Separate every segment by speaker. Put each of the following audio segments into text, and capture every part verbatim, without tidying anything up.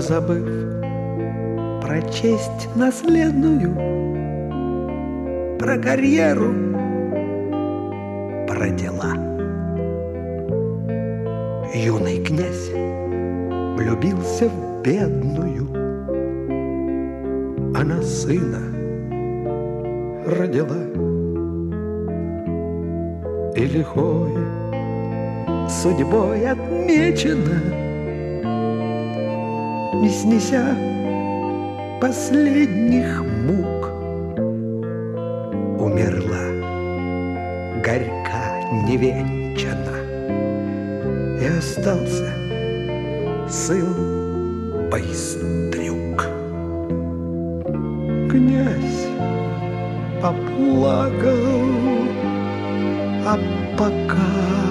Speaker 1: позабыв про честь наследную, про карьеру, про дела. Юный князь влюбился в бедную, она сына родила. И лихой судьбой отмечена, не снеся последних мук, умерла горька невенчана, и остался сын Байстрюк. Князь поплакал, а пока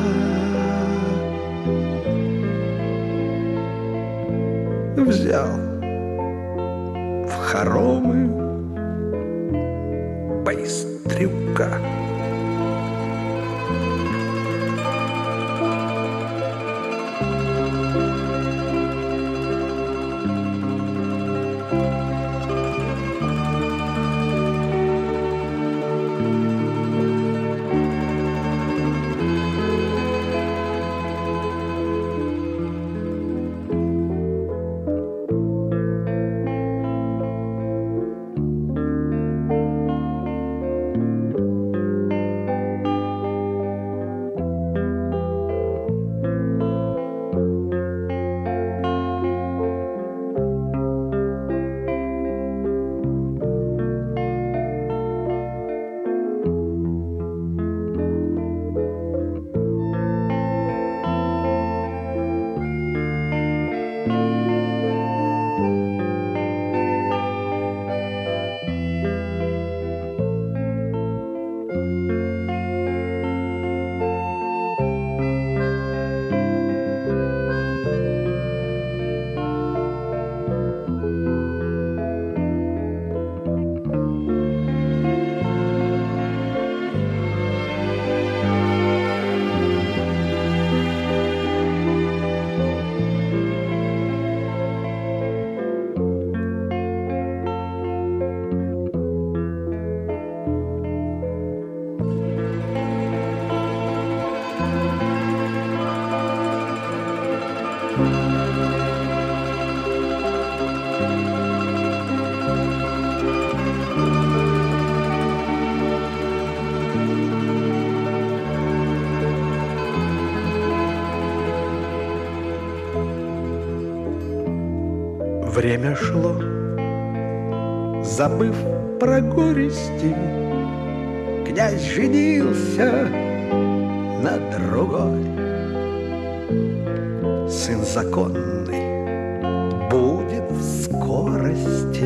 Speaker 1: взял в хоромы Байстрюка. Время шло, забыв про горести, князь женился на другой. Сын законный будет в скорости,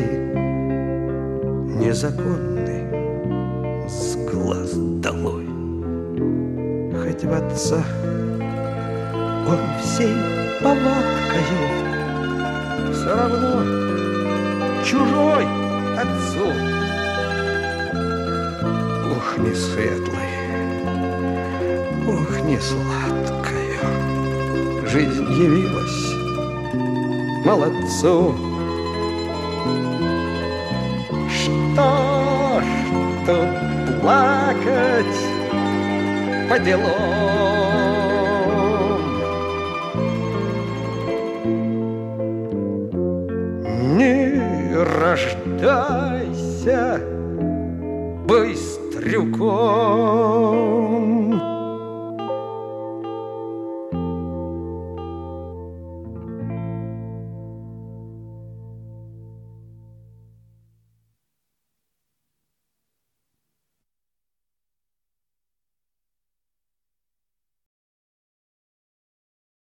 Speaker 1: незаконный с глаз долой. Хоть в отца он всей повадкою, все равно чужой отцу. Ух, не светлой, ух, не сладкою жизнь явилась молодцу. Что ж тут плакать по делам? Рождайся Байстрюком.